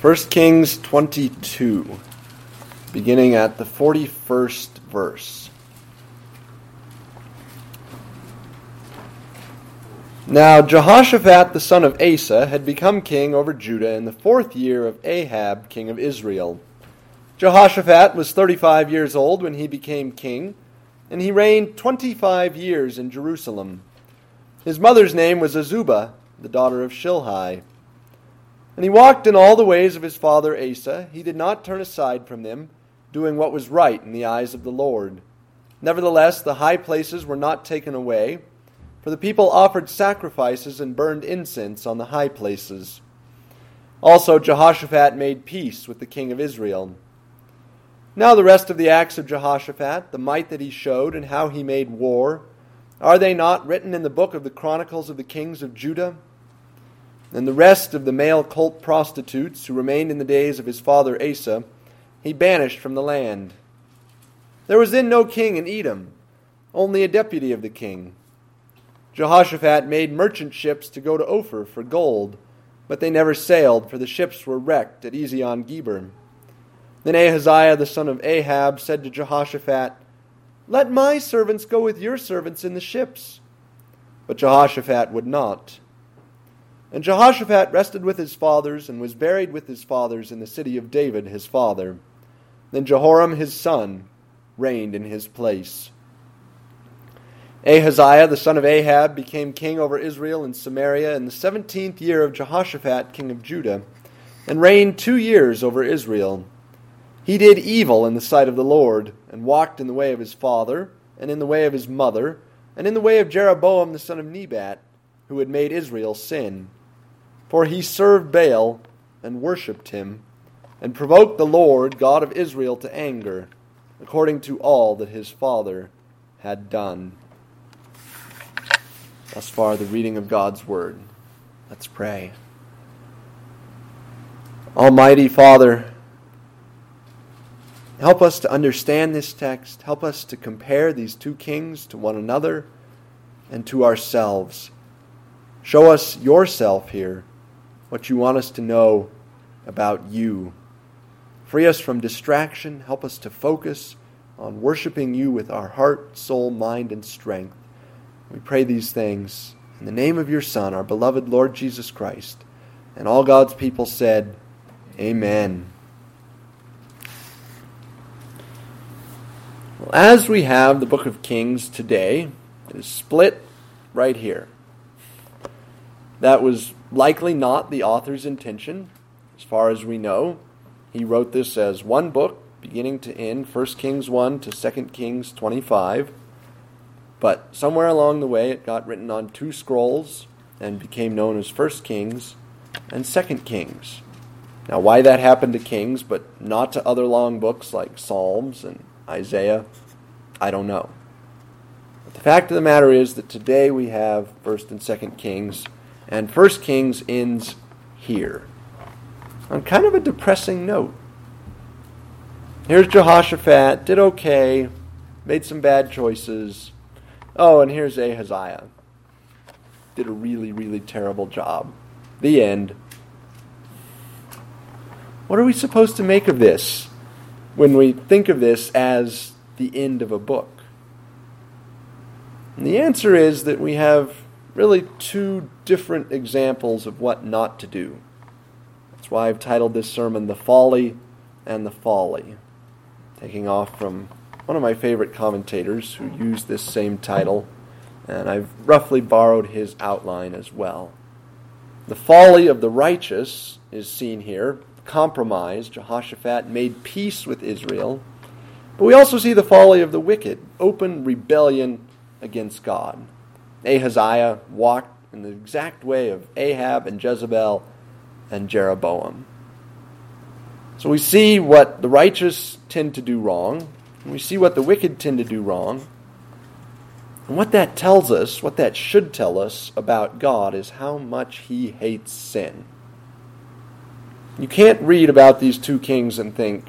1 Kings 22, beginning at the 41st verse. Now Jehoshaphat the son of Asa had become king over Judah in the 4th year of Ahab king of Israel. Jehoshaphat was 35 years old when he became king, and he reigned 25 years in Jerusalem. His mother's name was Azubah, the daughter of Shilhi. And he walked in all the ways of his father Asa. He did not turn aside from them, doing what was right in the eyes of the Lord. Nevertheless, the high places were not taken away, for the people offered sacrifices and burned incense on the high places. Also Jehoshaphat made peace with the king of Israel. Now the rest of the acts of Jehoshaphat, the might that he showed, and how he made war, are they not written in the book of the Chronicles of the kings of Judah? And the rest of the male cult prostitutes who remained in the days of his father Asa, he banished from the land. There was then no king in Edom, only a deputy of the king. Jehoshaphat made merchant ships to go to Ophir for gold, but they never sailed, for the ships were wrecked at Ezion-Geber. Then Ahaziah the son of Ahab said to Jehoshaphat, "Let my servants go with your servants in the ships." But Jehoshaphat would not. And Jehoshaphat rested with his fathers and was buried with his fathers in the city of David his father. Then Jehoram his son reigned in his place. Ahaziah the son of Ahab became king over Israel and Samaria in the 17th year of Jehoshaphat king of Judah, and reigned 2 years over Israel. He did evil in the sight of the Lord, and walked in the way of his father, and in the way of his mother, and in the way of Jeroboam the son of Nebat, who had made Israel sin. For he served Baal, and worshipped him, and provoked the Lord God of Israel to anger, according to all that his father had done. Thus far the reading of God's Word. Let's pray. Almighty Father, help us to understand this text. Help us to compare these two kings to one another and to ourselves. Show us yourself here, what you want us to know about you. Free us from distraction. Help us to focus on worshiping you with our heart, soul, mind, and strength. We pray these things in the name of your Son, our beloved Lord Jesus Christ. And all God's people said, Amen. Well, as we have the book of Kings today, it is split right here. That was likely not the author's intention. As far as we know, he wrote this as one book, beginning to end, 1 Kings 1 to 2 Kings 25. But somewhere along the way, it got written on 2 scrolls and became known as 1 Kings and 2 Kings. Now, why that happened to Kings, but not to other long books like Psalms and Isaiah, I don't know. But the fact of the matter is that today we have 1 and 2 Kings, and 1 Kings ends here, on kind of a depressing note. Here's Jehoshaphat, did okay, made some bad choices. Oh, and here's Ahaziah, did a really, really terrible job. The end. What are we supposed to make of this when we think of this as the end of a book? And the answer is that we have really 2 different examples of what not to do. That's why I've titled this sermon, The Folly and the Folly, taking off from one of my favorite commentators who used this same title, and I've roughly borrowed his outline as well. The folly of the righteous is seen here. Compromise. Jehoshaphat made peace with Israel. But we also see the folly of the wicked, open rebellion against God. Ahaziah walked in the exact way of Ahab and Jezebel and Jeroboam. So we see what the righteous tend to do wrong, and we see what the wicked tend to do wrong. And what that tells us, what that should tell us about God, is how much he hates sin. You can't read about these 2 kings and think,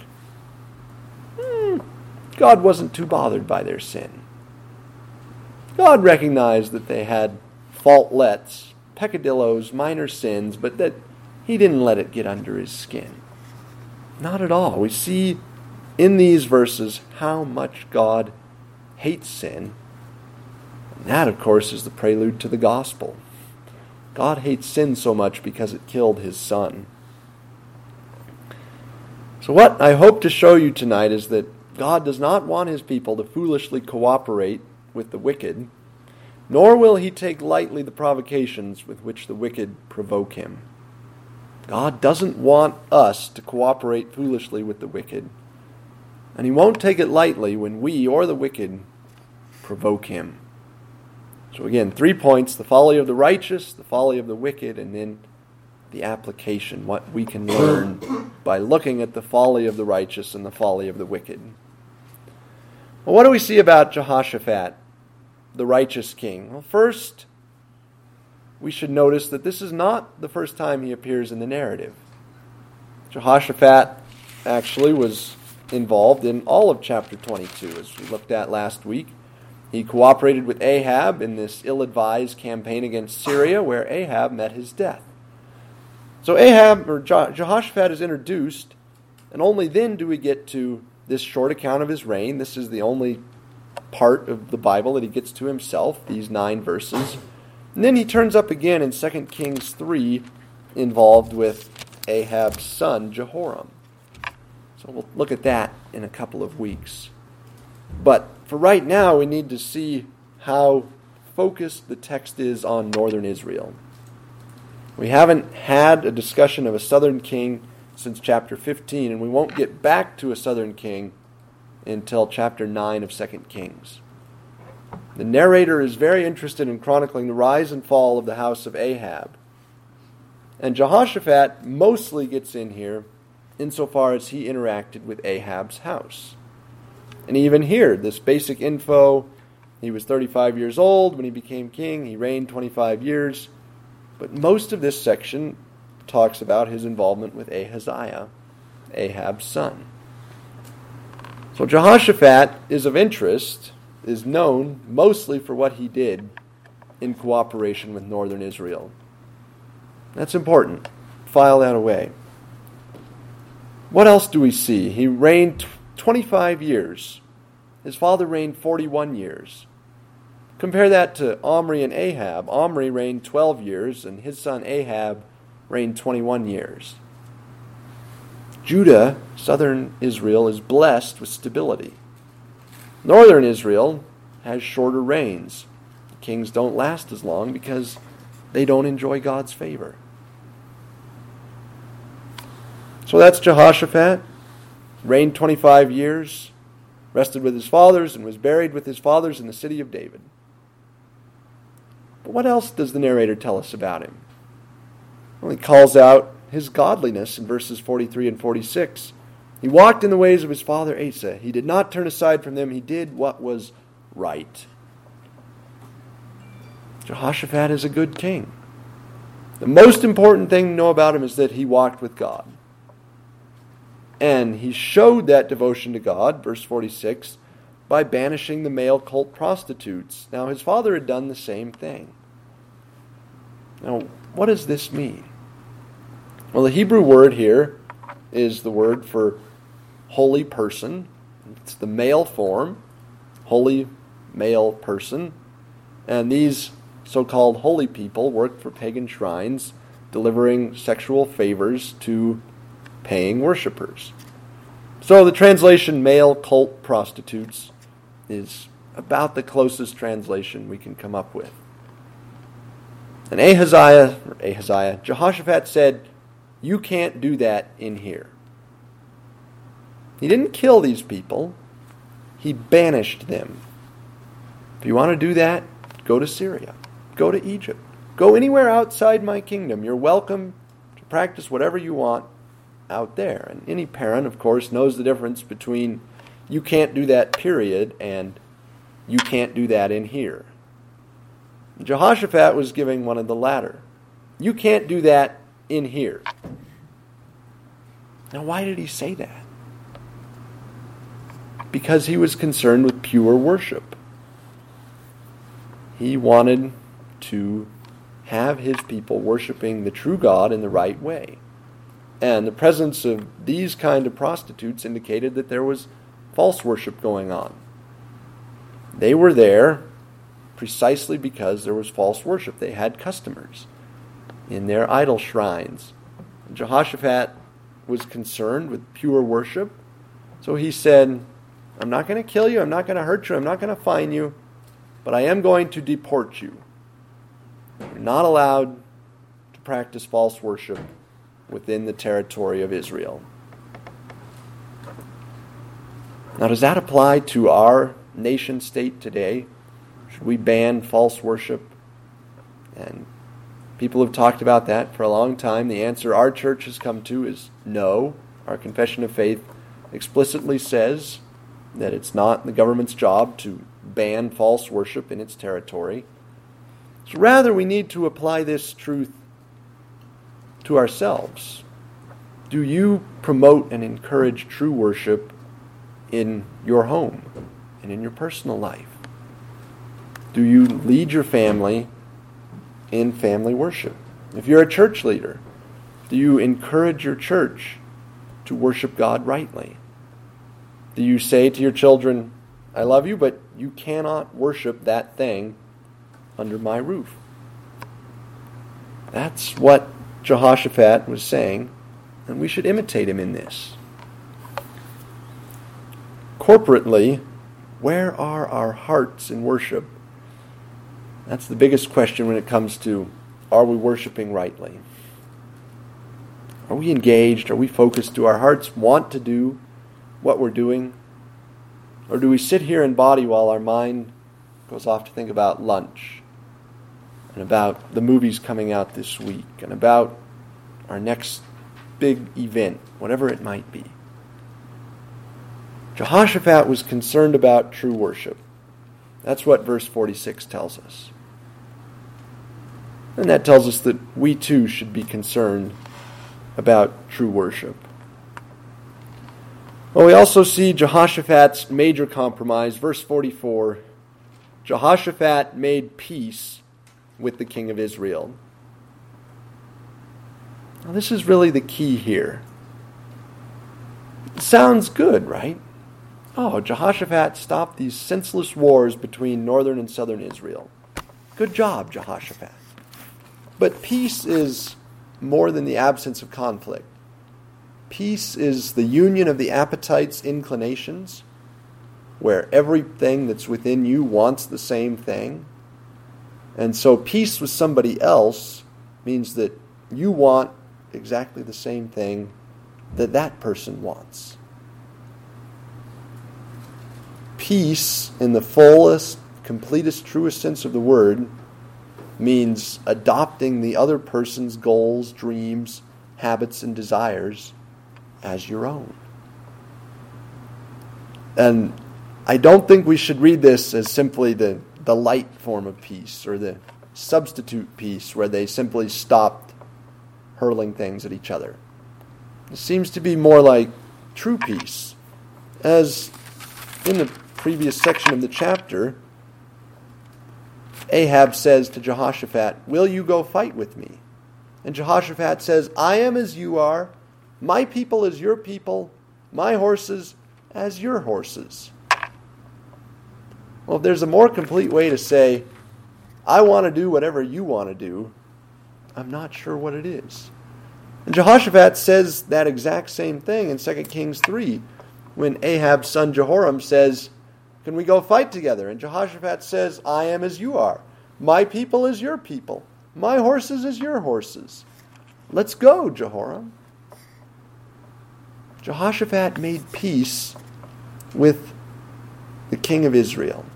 God wasn't too bothered by their sin. God recognized that they had faultlets, peccadillos, minor sins, but that he didn't let it get under his skin. Not at all. We see in these verses how much God hates sin. And that, of course, is the prelude to the gospel. God hates sin so much because it killed his Son. So what I hope to show you tonight is that God does not want his people to foolishly cooperate with the wicked, nor will he take lightly the provocations with which the wicked provoke him. God doesn't want us to cooperate foolishly with the wicked, and he won't take it lightly when we or the wicked provoke him. So again, 3 points: the folly of the righteous, the folly of the wicked, and then the application, what we can learn by looking at the folly of the righteous and the folly of the wicked. Well, what do we see about Jehoshaphat, the righteous king? Well, first, we should notice that this is not the first time he appears in the narrative. Jehoshaphat actually was involved in all of chapter 22, as we looked at last week. He cooperated with Ahab in this ill-advised campaign against Syria, where Ahab met his death. So Jehoshaphat is introduced, and only then do we get to this short account of his reign. This is the only part of the Bible that he gets to himself, these 9 verses. And then he turns up again in 2 Kings 3, involved with Ahab's son, Jehoram. So we'll look at that in a couple of weeks. But for right now, we need to see how focused the text is on northern Israel. We haven't had a discussion of a southern king since chapter 15, and we won't get back to a southern king until chapter 9 of 2 Kings. The narrator is very interested in chronicling the rise and fall of the house of Ahab. And Jehoshaphat mostly gets in here insofar as he interacted with Ahab's house. And even here, this basic info: he was 35 years old when he became king, he reigned 25 years. But most of this section talks about his involvement with Ahaziah, Ahab's son. So Jehoshaphat is of interest, is known mostly for what he did in cooperation with northern Israel. That's important. File that away. What else do we see? He reigned 25 years. His father reigned 41 years. Compare that to Omri and Ahab. Omri reigned 12 years, and his son Ahab reigned 21 years. Judah, southern Israel, is blessed with stability. Northern Israel has shorter reigns. Kings don't last as long because they don't enjoy God's favor. So that's Jehoshaphat. Reigned 25 years, rested with his fathers, and was buried with his fathers in the city of David. But what else does the narrator tell us about him? Well, he calls out his godliness in verses 43 and 46. He walked in the ways of his father Asa. He did not turn aside from them. He did what was right. Jehoshaphat is a good king. The most important thing to know about him is that he walked with God. And he showed that devotion to God, verse 46, by banishing the male cult prostitutes. Now, his father had done the same thing. Now, what does this mean? Well, the Hebrew word here is the word for holy person. It's the male form, holy male person. And these so-called holy people worked for pagan shrines, delivering sexual favors to paying worshipers. So the translation male cult prostitutes is about the closest translation we can come up with. And Jehoshaphat said, "You can't do that in here." He didn't kill these people. He banished them. If you want to do that, go to Syria. Go to Egypt. Go anywhere outside my kingdom. You're welcome to practice whatever you want out there. And any parent, of course, knows the difference between "you can't do that, period," and "you can't do that in here." Jehoshaphat was giving one of the latter. You can't do that in here. Now, why did he say that? Because he was concerned with pure worship. He wanted to have his people worshiping the true God in the right way. And the presence of these kind of prostitutes indicated that there was false worship going on. They were there precisely because there was false worship. They had customers in their idol shrines. And Jehoshaphat was concerned with pure worship, so he said, I'm not going to kill you, I'm not going to hurt you, I'm not going to fine you, but I am going to deport you. You're not allowed to practice false worship within the territory of Israel. Now, does that apply to our nation state today? Should we ban false worship? And people have talked about that for a long time. The answer our church has come to is no. Our confession of faith explicitly says that it's not the government's job to ban false worship in its territory. So rather, we need to apply this truth to ourselves. Do you promote and encourage true worship in your home and in your personal life? Do you lead your family in family worship? If you're a church leader, do you encourage your church to worship God rightly? Do you say to your children, I love you, but you cannot worship that thing under my roof? That's what Jehoshaphat was saying, and we should imitate him in this. Corporately, where are our hearts in worship? That's the biggest question when it comes to, are we worshiping rightly? Are we engaged? Are we focused? Do our hearts want to do what we're doing? Or do we sit here in body while our mind goes off to think about lunch and about the movies coming out this week and about our next big event, whatever it might be? Jehoshaphat was concerned about true worship. That's what verse 46 tells us. And that tells us that we too should be concerned about true worship. Well, we also see Jehoshaphat's major compromise. Verse 44, Jehoshaphat made peace with the king of Israel. Now, this is really the key here. It sounds good, right? Oh, Jehoshaphat stopped these senseless wars between northern and southern Israel. Good job, Jehoshaphat. But peace is more than the absence of conflict. Peace is the union of the appetites, inclinations, where everything that's within you wants the same thing. And so peace with somebody else means that you want exactly the same thing that that person wants. Peace, in the fullest, completest, truest sense of the word, means adopting the other person's goals, dreams, habits, and desires as your own. And I don't think we should read this as simply the light form of peace or the substitute peace where they simply stopped hurling things at each other. It seems to be more like true peace. As in the previous section of the chapter, Ahab says to Jehoshaphat, will you go fight with me? And Jehoshaphat says, I am as you are, my people as your people, my horses as your horses. Well, if there's a more complete way to say, I want to do whatever you want to do, I'm not sure what it is. And Jehoshaphat says that exact same thing in 2 Kings 3, when Ahab's son Jehoram says, can we go fight together? And Jehoshaphat says, I am as you are. My people is your people. My horses is your horses. Let's go, Jehoram. Jehoshaphat made peace with the king of Israel.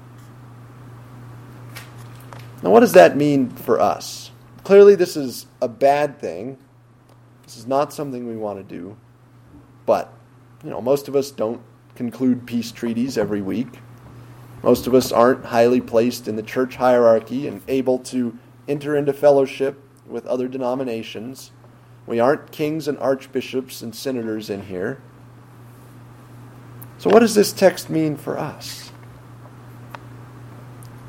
Now, what does that mean for us? Clearly, this is a bad thing. This is not something we want to do. But, most of us don't conclude peace treaties every week. Most of us aren't highly placed in the church hierarchy and able to enter into fellowship with other denominations. We aren't kings and archbishops and senators in here. So what does this text mean for us?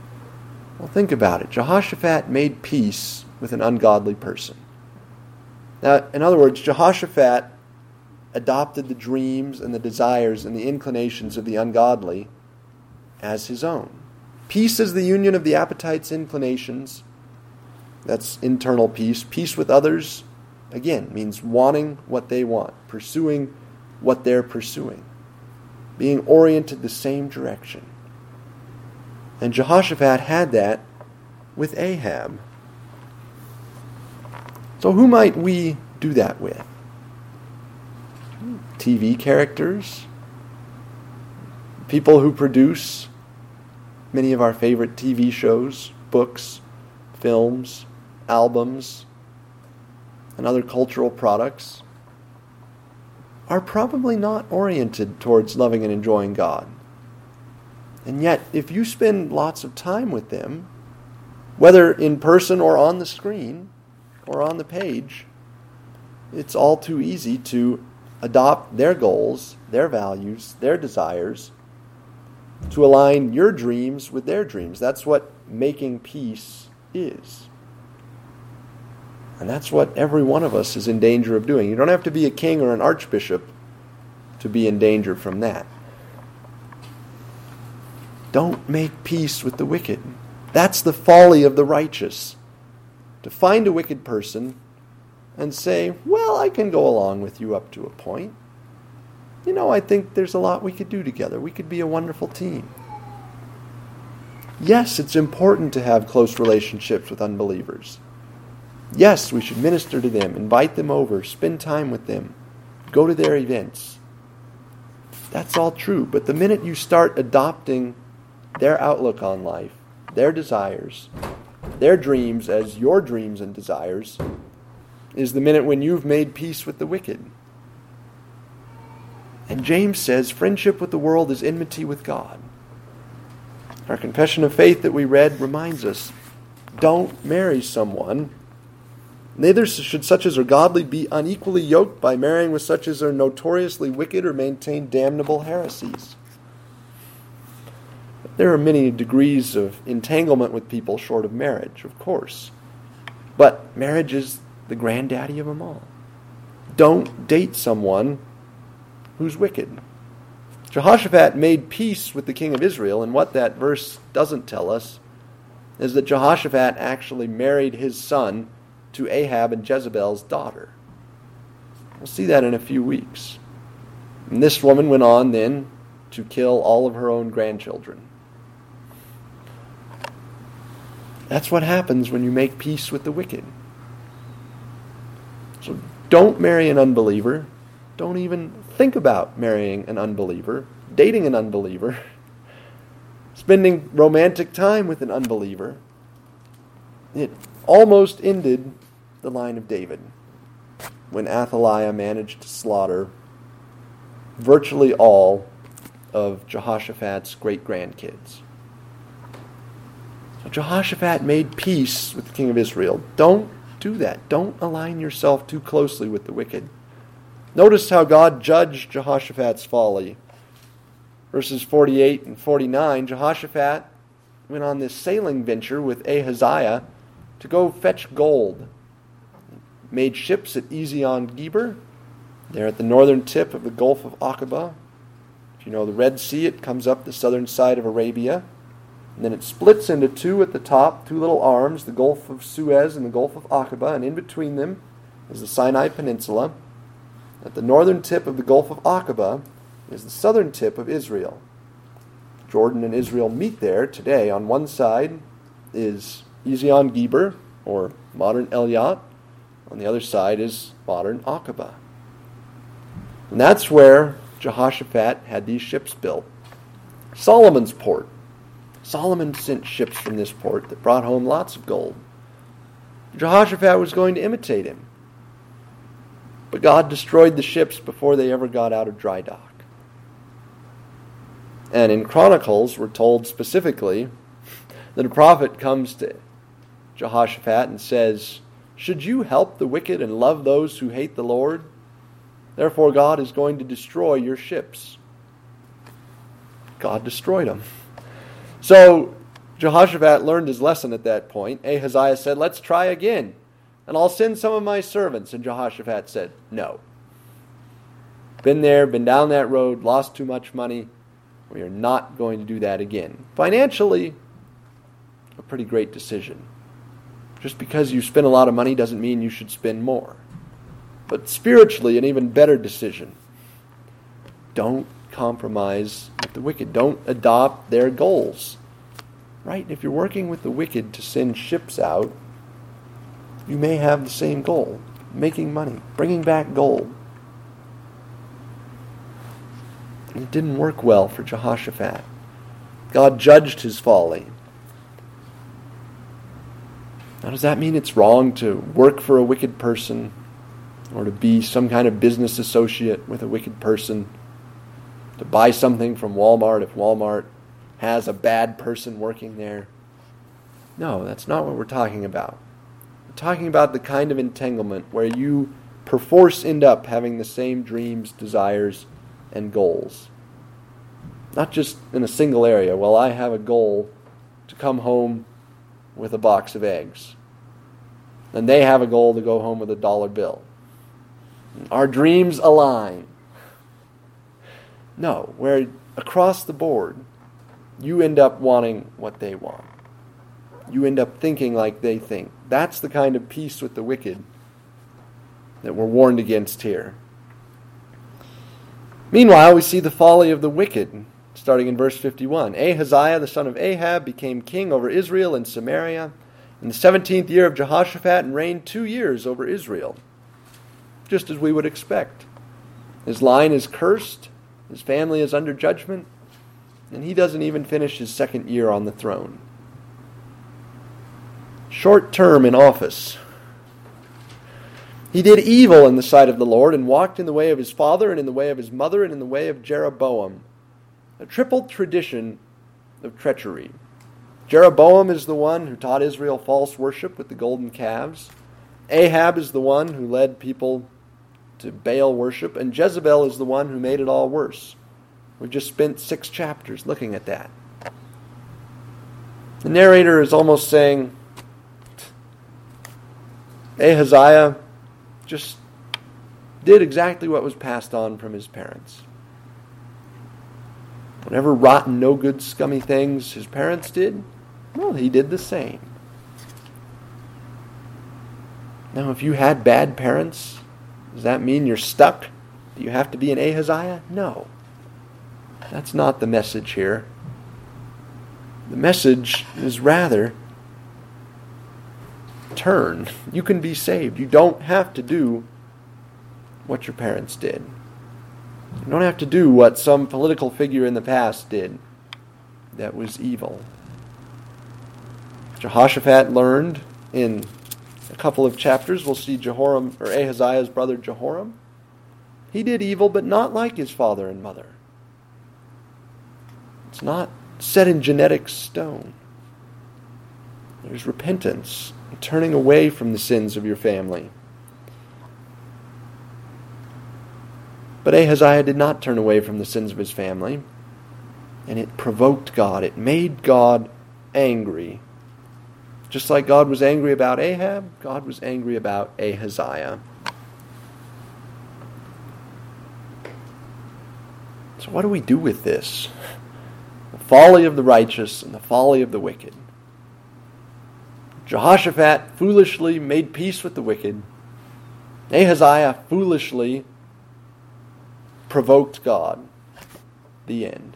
Well, think about it. Jehoshaphat made peace with an ungodly person. Now, in other words, Jehoshaphat adopted the dreams and the desires and the inclinations of the ungodly as his own. Peace is the union of the appetites, inclinations. That's internal peace. Peace with others, again, means wanting what they want, pursuing what they're pursuing, being oriented the same direction. And Jehoshaphat had that with Ahab. So who might we do that with? TV characters, people who produce many of our favorite TV shows, books, films, albums, and other cultural products are probably not oriented towards loving and enjoying God. And yet, if you spend lots of time with them, whether in person or on the screen or on the page, it's all too easy to adopt their goals, their values, their desires, to align your dreams with their dreams. That's what making peace is. And that's what every one of us is in danger of doing. You don't have to be a king or an archbishop to be in danger from that. Don't make peace with the wicked. That's the folly of the righteous. To find a wicked person and say, well, I can go along with you up to a point. You know, I think there's a lot we could do together. We could be a wonderful team. Yes, it's important to have close relationships with unbelievers. Yes, we should minister to them, invite them over, spend time with them, go to their events. That's all true. But the minute you start adopting their outlook on life, their desires, their dreams as your dreams and desires, is the minute when you've made peace with the wicked. And James says, friendship with the world is enmity with God. Our confession of faith that we read reminds us, don't marry someone. Neither should such as are godly be unequally yoked by marrying with such as are notoriously wicked or maintain damnable heresies. There are many degrees of entanglement with people short of marriage, of course. But marriage is the granddaddy of them all. Don't date someone who's wicked. Jehoshaphat made peace with the king of Israel, and what that verse doesn't tell us is that Jehoshaphat actually married his son to Ahab and Jezebel's daughter. We'll see that in a few weeks. And this woman went on then to kill all of her own grandchildren. That's what happens when you make peace with the wicked. So don't marry an unbeliever. Don't even think about marrying an unbeliever, dating an unbeliever, spending romantic time with an unbeliever. It almost ended the line of David when Athaliah managed to slaughter virtually all of Jehoshaphat's great-grandkids. So Jehoshaphat made peace with the king of Israel. Don't do that. Don't align yourself too closely with the wicked. Notice how God judged Jehoshaphat's folly. Verses 48 and 49, Jehoshaphat went on this sailing venture with Ahaziah to go fetch gold. Made ships at Ezion-Geber. They're at the northern tip of the Gulf of Aqaba. If you know the Red Sea, it comes up the southern side of Arabia. And then it splits into two at the top, two little arms, the Gulf of Suez and the Gulf of Aqaba, and in between them is the Sinai Peninsula. At the northern tip of the Gulf of Aqaba is the southern tip of Israel. Jordan and Israel meet there today. On one side is Ezion-Geber, or modern Eilat. On the other side is modern Aqaba. And that's where Jehoshaphat had these ships built. Solomon's port. Solomon sent ships from this port that brought home lots of gold. Jehoshaphat was going to imitate him. But God destroyed the ships before they ever got out of dry dock. And in Chronicles, we're told specifically that a prophet comes to Jehoshaphat and says, should you help the wicked and love those who hate the Lord? Therefore God is going to destroy your ships. God destroyed them. So Jehoshaphat learned his lesson at that point. Ahaziah said, let's try again. and I'll send some of my servants. And Jehoshaphat said, no. Been there, been down that road, lost too much money. We are not going to do that again. Financially, a pretty great decision. Just because you spend a lot of money doesn't mean you should spend more. But spiritually, an even better decision. Don't compromise with the wicked. Don't adopt their goals. Right? If you're working with the wicked to send ships out, you may have the same goal. Making money. Bringing back gold. And it didn't work well for Jehoshaphat. God judged his folly. Now, does that mean it's wrong to work for a wicked person or to be some kind of business associate with a wicked person? To buy something from Walmart if Walmart has a bad person working there? No, that's not what we're talking about. We're talking about the kind of entanglement where you perforce end up having the same dreams, desires, and goals. Not just in a single area. Well, I have a goal to come home with a box of eggs. And they have a goal to go home with a dollar bill. Our dreams align. No, where across the board, you end up wanting what they want. You end up thinking like they think. That's the kind of peace with the wicked that we're warned against here. Meanwhile, we see the folly of the wicked, starting in verse 51. Ahaziah, the son of Ahab, became king over Israel and Samaria in the 17th year of Jehoshaphat and reigned 2 years over Israel. Just as we would expect. His line is cursed. His family is under judgment, and he doesn't even finish his second year on the throne. Short term in office. He did evil in the sight of the Lord and walked in the way of his father and in the way of his mother and in the way of Jeroboam. A triple tradition of treachery. Jeroboam is the one who taught Israel false worship with the golden calves. Ahab is the one who led people to Baal worship, and Jezebel is the one who made it all worse. We've just spent 6 chapters looking at that. The narrator is almost saying, Ahaziah just did exactly what was passed on from his parents. Whatever rotten, no good, scummy things his parents did, well, he did the same. Now, if you had bad parents, does that mean you're stuck? Do you have to be an Ahaziah? No. That's not the message here. The message is rather, turn. You can be saved. You don't have to do what your parents did. You don't have to do what some political figure in the past did that was evil. Jehoshaphat learned in a couple of chapters. We'll see Jehoram, or Ahaziah's brother Jehoram. He did evil, but not like his father and mother. It's not set in genetic stone. There's repentance, turning away from the sins of your family. But Ahaziah did not turn away from the sins of his family, and it provoked God. It made God angry. Just like God was angry about Ahab, God was angry about Ahaziah. So what do we do with this? The folly of the righteous and the folly of the wicked. Jehoshaphat foolishly made peace with the wicked. Ahaziah foolishly provoked God. The end.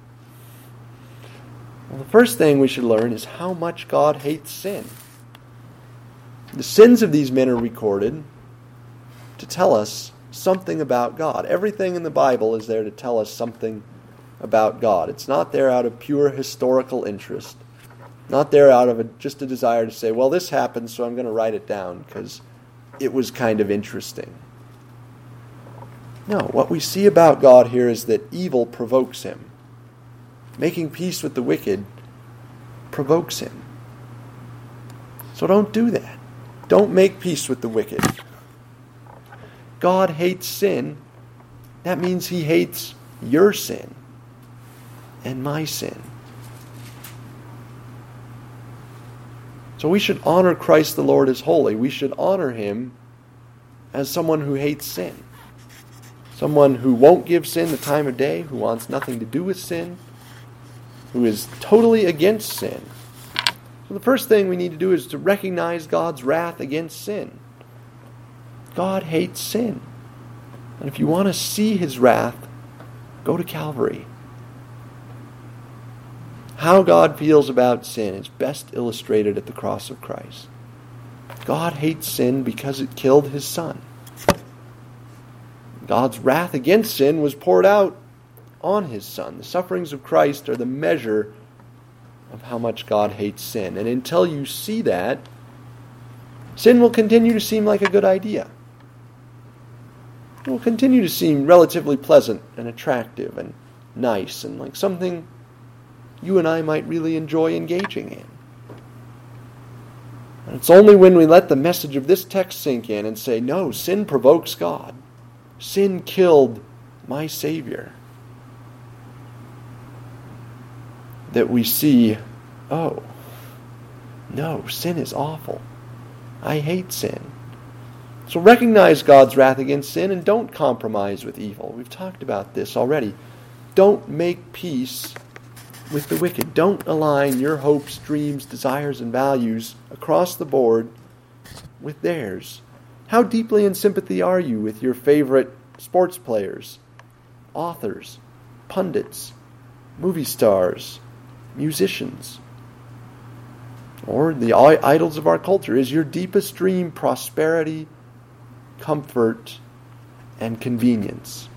Well, the first thing we should learn is how much God hates sin. The sins of these men are recorded to tell us something about God. Everything in the Bible is there to tell us something about God. It's not there out of pure historical interest. Not there out of just a desire to say, well, this happened, so I'm going to write it down because it was kind of interesting. No, what we see about God here is that evil provokes him. Making peace with the wicked provokes him. So don't do that. Don't make peace with the wicked. God hates sin. That means he hates your sin and my sin. So So we should honor Christ the Lord as holy. We should honor him as someone who hates sin. Someone who won't give sin the time of day, who wants nothing to do with sin, who is totally against sin. So the first thing we need to do is to recognize God's wrath against sin. God hates sin. And if you want to see his wrath, go to Calvary. How God feels about sin is best illustrated at the cross of Christ. God hates sin because it killed his Son. God's wrath against sin was poured out on his Son. The sufferings of Christ are the measure of how much God hates sin. And until you see that, sin will continue to seem like a good idea. It will continue to seem relatively pleasant and attractive and nice and like something you and I might really enjoy engaging in. And it's only when we let the message of this text sink in and say, no, sin provokes God. Sin killed my Savior, that we see, oh, no, sin is awful. I hate sin. So recognize God's wrath against sin and don't compromise with evil. We've talked about this already. Don't make peace with the wicked. Don't align your hopes, dreams, desires, and values across the board with theirs. How deeply in sympathy are you with your favorite sports players, authors, pundits, movie stars, musicians, or the idols of our culture? Is your deepest dream prosperity, comfort, and convenience?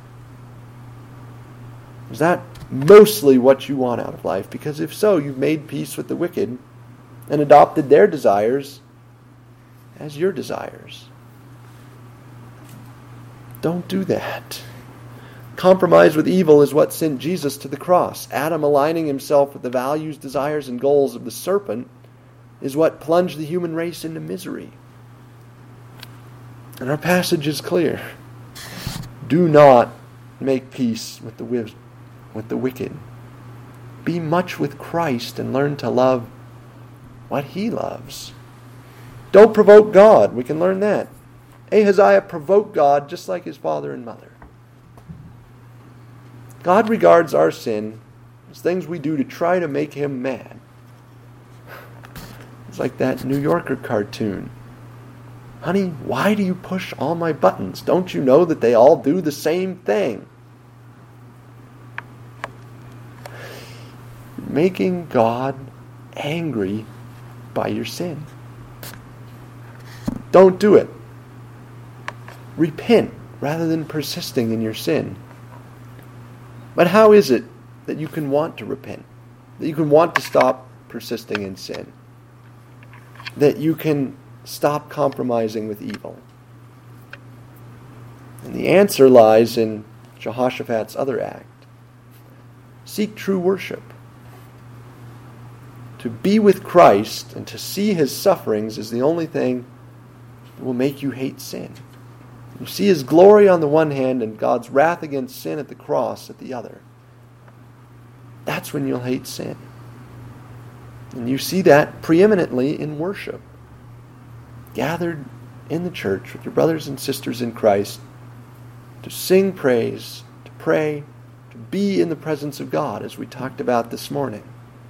Is that mostly what you want out of life? Because if so, you've made peace with the wicked and adopted their desires as your desires. Don't do that. Compromise with evil is what sent Jesus to the cross. Adam aligning himself with the values, desires, and goals of the serpent is what plunged the human race into misery. And our passage is clear. Do not make peace with the wicked. Be much with Christ and learn to love what he loves. Don't provoke God. We can learn that. Ahaziah provoked God just like his father and mother. God regards our sin as things we do to try to make him mad. It's like that New Yorker cartoon. Honey, why do you push all my buttons? Don't you know that they all do the same thing? Making God angry by your sin. Don't do it. Repent rather than persisting in your sin. But how is it that you can want to repent? That you can want to stop persisting in sin? That you can stop compromising with evil? And the answer lies in Jehoshaphat's other act. Seek true worship. To be with Christ and to see his sufferings is the only thing that will make you hate sin. You see his glory on the one hand and God's wrath against sin at the cross at the other. That's when you'll hate sin. And you see that preeminently in worship. Gathered in the church with your brothers and sisters in Christ to sing praise, to pray, to be in the presence of God, as we talked about this morning.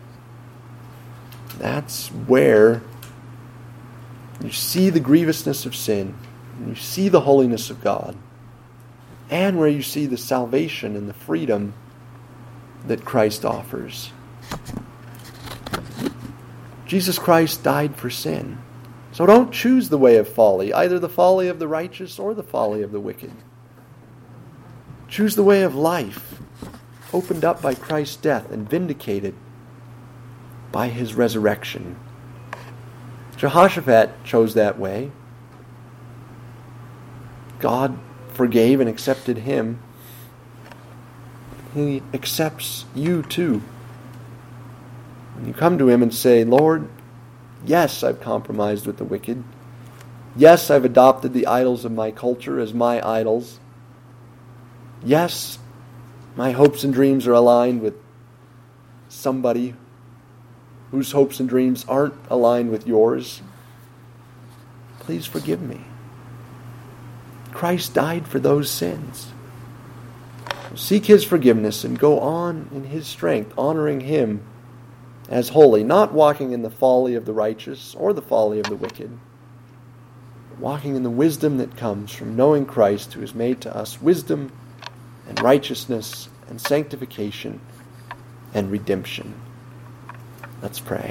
That's where you see the grievousness of sin, and you see the holiness of God, and where you see the salvation and the freedom that Christ offers. Jesus Christ died for sin. So don't choose the way of folly, either the folly of the righteous or the folly of the wicked. Choose the way of life, opened up by Christ's death and vindicated by his resurrection. Jehoshaphat chose that way. God forgave and accepted him. He accepts you too. When you come to him and say, Lord, yes, I've compromised with the wicked. Yes, I've adopted the idols of my culture as my idols. Yes, my hopes and dreams are aligned with somebody whose hopes and dreams aren't aligned with yours. Please forgive me. Christ died for those sins. Seek His forgiveness and go on in His strength, honoring Him as holy, not walking in the folly of the righteous or the folly of the wicked, but walking in the wisdom that comes from knowing Christ, who has made to us wisdom and righteousness and sanctification and redemption. Let's pray.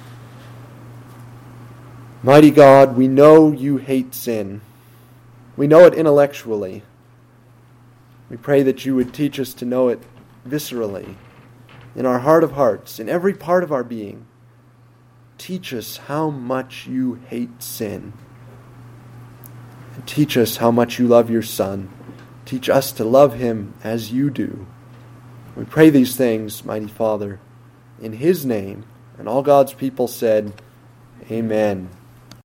Mighty God, we know you hate sin. We know it intellectually. We pray that you would teach us to know it viscerally, in our heart of hearts, in every part of our being. Teach us how much you hate sin. And teach us how much you love your Son. Teach us to love Him as you do. We pray these things, mighty Father, in His name. And all God's people said, Amen.